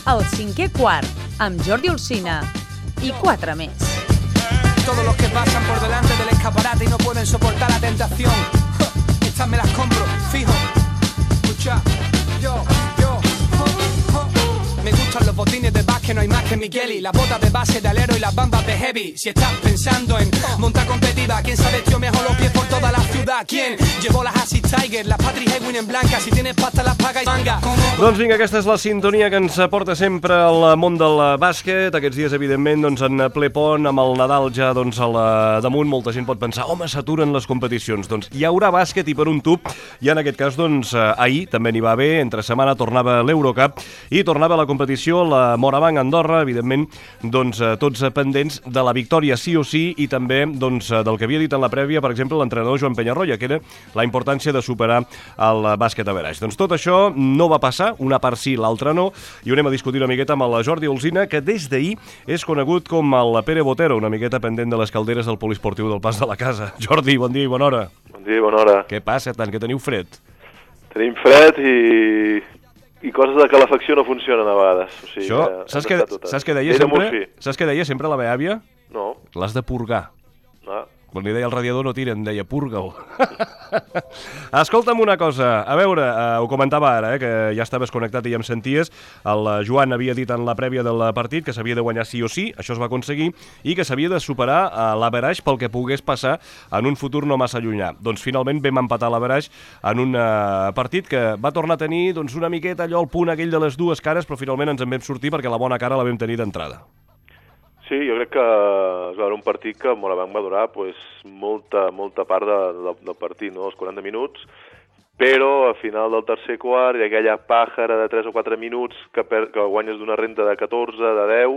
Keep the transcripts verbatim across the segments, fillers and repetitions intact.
El cinquè quart, amb Jordi Alsina i quatre més. Todos los que pasan por delante del escaparate y no pueden soportar la tentación. Estas me las compro, fijo. Escucha, yo, yo. Me gustan los botines de básquet, no hay más que Migueli. Las botas de base de alero y las bambas de heavy. Si estás pensando en montar competitiva, ¿quién sabe tío mejor los pies por toda la ciudad? ¿Quién llevó las Asi Tiger, las Patrick Hedwin en blanca? Si tienes pasta las paga y manga. Doncs vinga, aquesta és la sintonia que ens porta sempre al món del bàsquet. Aquests dies, evidentment, doncs, en ple pont, amb el Nadal ja doncs, al damunt, molta gent pot pensar, home, s'aturen les competicions. Doncs hi haurà bàsquet i per un tub, i en aquest cas, doncs, ahir també n'hi va bé, entre setmana tornava l'Eurocup i tornava la competició, la Morabanc Andorra, evidentment, doncs, tots pendents de la victòria sí o sí i també doncs, del que havia dit en la prèvia, per exemple, l'entrenador Joan Penyarroia, que era la importància de superar el bàsquet a Veraix. Doncs tot això no va passar, una part sí, l'altra no, i ho anem a discutir una miqueta amb el Jordi Alsina, que des d'ahir és conegut com el Pere Botero, una miqueta pendent de les calderes del poliesportiu del Pas de la Casa. Jordi, bon dia i bona hora. Bon dia i bona hora. Què passa, tant que teniu fred? Tenim fred i... i coses de calefacció no funcionen a vegades. O sigui, això, saps què, saps què deia sempre? Saps què deia sempre la meva àvia? No. L'has de purgar. Ah. Quan li deia al radiador no tira, em deia purga-ho. Escolta'm una cosa, a veure, eh, ho comentava ara, eh, que ja estaves connectat i ja em senties, el Joan havia dit en la prèvia del partit que s'havia de guanyar sí o sí, això es va aconseguir, i que s'havia de superar eh, l'averaix pel que pogués passar en un futur no massa llunyà. Doncs finalment vam empatar l'averaix en un eh, partit que va tornar a tenir doncs, una miqueta allò al punt aquell de les dues cares, però finalment ens en vam sortir perquè la bona cara la vam tenir d'entrada. Sí, jo crec que es va veure un partit que Morabanc va durar pues, molta, molta part de, de, del partit, no? Els quaranta minuts, però al final del tercer quart hi ha aquella pàjara de tres o quatre minuts que, per, que guanyes d'una renta de catorze, de deu,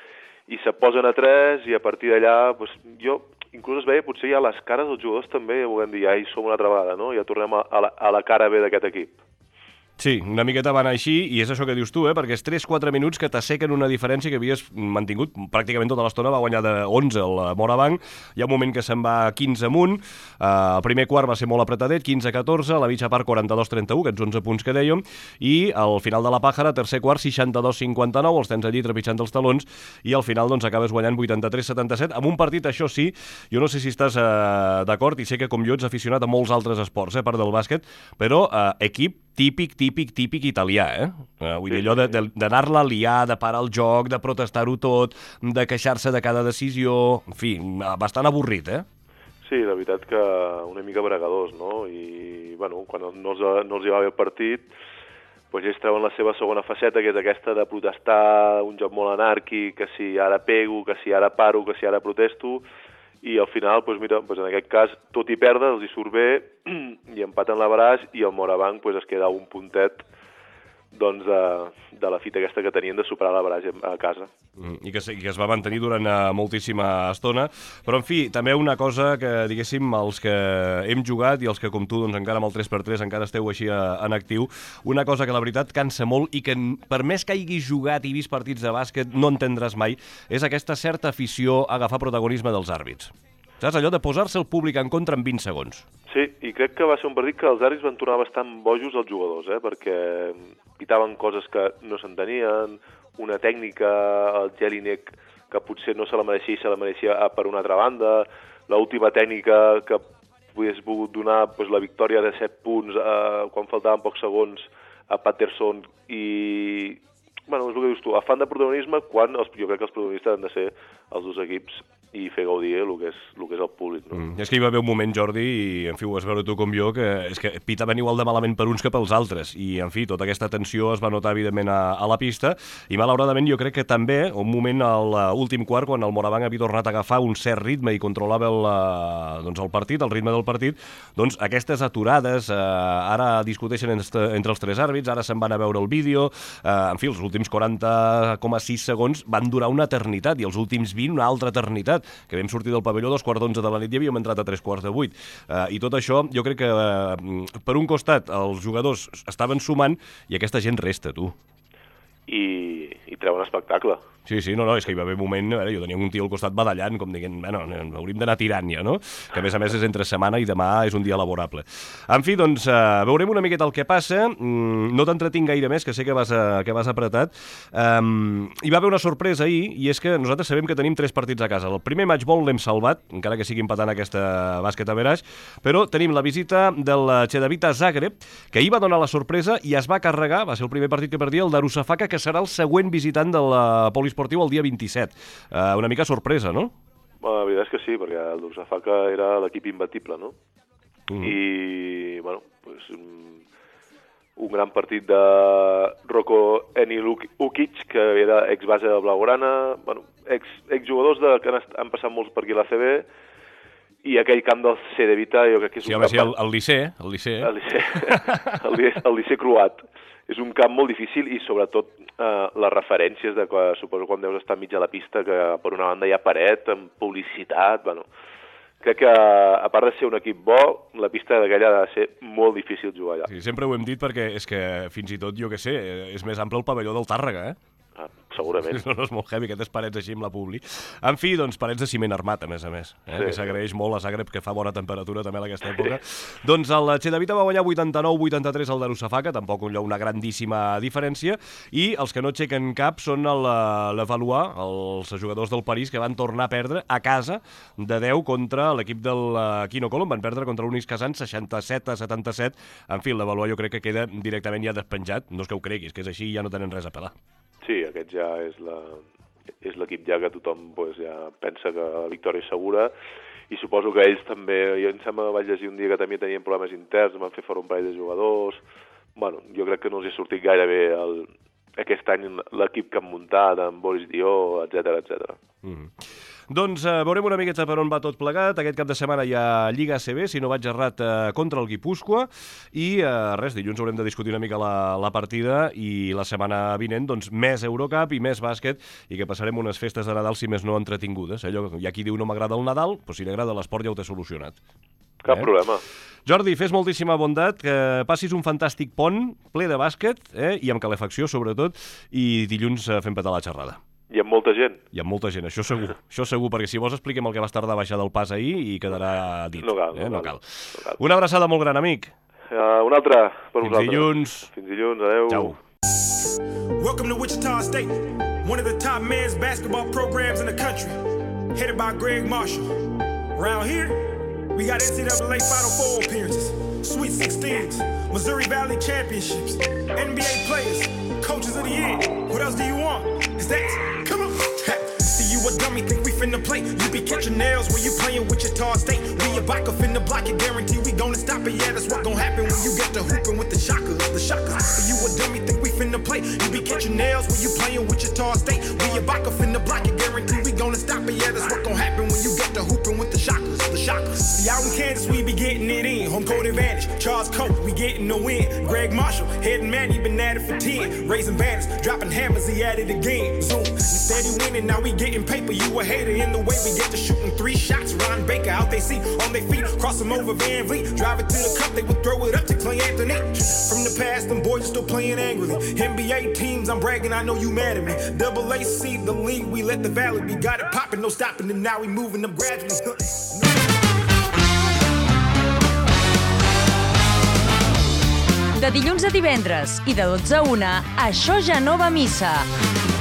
i se posen a tres, i a partir d'allà, pues, jo inclús es veia potser ja les cares dels jugadors també, volem dir, ja hi som una altra vegada, no? Ja tornem a, a, la, a la cara B d'aquest equip. Sí, una miqueta van així, i és això que dius tu, eh? Perquè és tres quatre minuts que t'assequen una diferència que havies mantingut pràcticament tota l'estona, va guanyar de onze el Morabanc, hi ha un moment que se'n va quinze amunt, eh, el primer quart va ser molt apretadet, quinze a catorze, la mitja part quaranta-dos a trenta-u, aquests onze punts que dèiem, i al final de la pàjara, tercer quart, seixanta-dos a cinquanta-nou, els tens allí trepitjant els talons, i al final doncs acabes guanyant vuitanta-tres a setanta-set, amb un partit, això sí, jo no sé si estàs eh, d'acord, i sé que com jo ets aficionat a molts altres esports, eh, a part del bàsquet, però eh, equip típic, típic, típic italià, eh? Uh, vull dir, allò de, de, d'anar-la a liar, de parar el joc, de protestar-ho tot, de queixar-se de cada decisió... En fi, bastant avorrit, eh? Sí, la veritat que una mica bregadors, no? I, bueno, quan no els, no els hi va bé el partit, doncs ells treuen la seva segona faceta, que és aquesta de protestar, un joc molt anàrquic, que si ara pego, que si ara paro, que si ara protesto... I al final, doncs mira, doncs en aquest cas, tot i perdre, els hi surt bé i empaten l'averaix i el Morabanc doncs, es queda un puntet doncs, de, de la fita aquesta que tenien de superar l'averaix a casa. Mm, i, que, I que es va mantenir durant uh, moltíssima estona. Però, en fi, també una cosa que, diguéssim, els que hem jugat i els que, com tu, doncs, encara amb el tres per tres encara esteu així uh, en actiu, una cosa que la veritat cansa molt i que, per més que hagis jugat i vist partits de bàsquet, no entendràs mai, és aquesta certa afició a agafar protagonisme dels àrbits. Saps, allò de posar-se el públic en contra en vint segons. Sí, i crec que va ser un partit que els àrbits van tornar bastant bojos als jugadors, eh? Perquè pitaven coses que no s'entenien, una tècnica, el Jelinek, que potser no se la mereixia i se la mereixia per una altra banda, l'última tècnica que hagués volgut donar pues, la victòria de set punts eh, quan faltaven pocs segons a Patterson i... Bueno, és el que dius tu, afant de protagonisme quan els, jo crec que els protagonistes han de ser els dos equips i fer gaudir el que és, el, que és el públic. No? Mm. És que hi va haver un moment, Jordi, i en fi, ho vas veure tu com jo, que és que pitaven igual de malament per uns que pels altres, i en fi, tota aquesta tensió es va notar evidentment a, a la pista, i malauradament jo crec que també, un moment a l'últim quart, quan el Morabanc havia tornat a agafar un cert ritme i controlava el, doncs el partit, el ritme del partit, doncs aquestes aturades, eh, ara discuteixen entre els tres àrbits, ara se'n van a veure el vídeo, eh, en fi, els últims quaranta coma sis segons van durar una eternitat, i els últims vint una altra eternitat, que vam sortir del pavelló a dos quarts d'onze de la nit i havíem entrat a tres quarts de vuit. Uh, I tot això, jo crec que, uh, per un costat, els jugadors estaven sumant i aquesta gent resta, tu. I, i treuen espectacle. Sí, sí, no, no, és que hi va haver un moment, a veure, jo tenia un tio al costat badallant, com dient, bueno, hauríem d'anar tirant ja, no? Que a més a més és entre setmana i demà és un dia laborable. En fi, doncs, uh, veurem una miqueta el que passa, mm, no t'entretinc gaire més, que sé que vas, a, que vas apretat. Um, hi va haver una sorpresa ahir, i és que nosaltres sabem que tenim tres partits a casa. El primer matchball l'hem salvat, encara que sigui empatant aquesta bàsquet a Veraix, però tenim la visita del Cedevita Zagreb, que ahir va donar la sorpresa i es va carregar, va ser el primer partit que perdia, el Darussafaka, que serà el següent visitant de la Poliesportiu el dia vint-i-set. Uh, una mica sorpresa, no? Bueno, la veritat és que sí, perquè el Darussafaka era l'equip imbatible, no? Mm. I, bueno, pues, un, un gran partit de Roko Enilukic, que era ex-base de Blaugrana, bueno, ex, ex-jugadors de, que han, han passat molts per aquí a l'A C B, i aquell camp del Cedevita jo crec que és sí, un camp... Sí, el, el Liceu, el Liceu. El Liceu, el Liceu, el Liceu croat. És un camp molt difícil i sobretot eh, les referències de que suposo quan deus estar enmig de la pista que per una banda hi ha paret, amb publicitat, bueno... Crec que, a part de ser un equip bo, la pista d'aquella ha de ser molt difícil jugar allà. Sí, sempre ho hem dit perquè és que fins i tot, jo què sé, és més ample el pavelló del Tàrrega, eh? Ah, segurament. No, no és molt heavy, aquestes parets així amb la publi. En fi, doncs, parets de ciment armat, a més a més, eh? Sí, que s'agraeix molt a Zagreb, que fa bona temperatura també a aquesta època. Sí. Doncs el Cedevita va guanyar vuitanta-nou vuitanta-tres al Darussafaka, tampoc una grandíssima diferència, i els que no aixequen cap són l'Evalois, els jugadors del París, que van tornar a perdre a casa de deu contra l'equip del Kino Colom, van perdre contra l'Unix Kazan seixanta-set a setanta-set. En fi, l'Evalois jo crec que queda directament ja despenjat, no és que ho creguis, que és així i ja no tenen res a pelar. Sí, aquest ja és la és l'equip ja que tothom pues, ja pensa que la victòria és segura i suposo que ells també, jo em sembla que vaig llegir un dia que també tenien problemes interns, van fer fora un parell de jugadors, bueno, jo crec que no els ha sortit gaire bé el, aquest any l'equip que han muntat amb Boris Dió, etcètera, etcètera. Mm. Doncs eh, veurem una miqueta per on va tot plegat. Aquest cap de setmana hi ha Lliga A C B, si no vaig errat, eh, contra el Guipúscoa, i eh, res, dilluns haurem de discutir una mica la, la partida, i la setmana vinent doncs més Eurocup i més bàsquet, i que passarem unes festes de Nadal, si més no, entretingudes. Allò, hi ha qui diu no m'agrada el Nadal, però si li agrada l'esport ja ho té solucionat. Cap eh? problema. Jordi, fes moltíssima bondat, que passis un fantàstic pont ple de bàsquet, eh, i amb calefacció sobretot, i dilluns eh, fem petar la xerrada. I amb molta gent. I amb molta gent, això segur. Això segur, perquè si vols expliquem el que vas tardar a baixar del pas ahir i quedarà dit. No cal, eh? no, no, cal. cal. no cal. Una abraçada molt gran, amic. Uh, una altra per Fins vosaltres. dilluns. Fins dilluns, adeu. Ciao. Welcome to Wichita State, one of the top men's basketball programs in the country, headed by Greg Marshall. Around here, we got N C double A Final Four appearances, Sweet sixteens, Missouri Valley Championships, N B A players, coaches of the year. What else do you want? Is that? Come on. See you a dummy, think we finna play. You be catching nails when you playin' Wichita State. We a vodka finna block it, guarantee we gonna stop it. Yeah, that's what gon' happen when you get to hooping with the shockers, the shockers. See you a dummy, think we finna play. You be catching nails when you playin' Wichita State. We a vodka finna block it, guarantee we gonna stop it. Yeah, that's what gon' happen when you get to hooping with the shockers, the shockers. See, out in Kansas, we be getting it in. Home court advantage. Charles Coke, we getting the win. Greg Marshall, head and man, he been at it for ten. Raising banners, dropping hammers, he at it again. Zoom, steady winning, now we getting paper. You a hater in the way we get to shooting three shots. Ron Baker out they see on their feet, cross them over Van Vliet, drive it to the cup, they would throw it up to Clay Anthony. From the past, them boys are still playing angrily. N B A teams, I'm bragging, I know you mad at me. Double A C, the league, we let the valley be. Got it popping, no stopping, and now we moving them gradually. De dilluns a divendres i de dotze a una, Això ja no va a missa.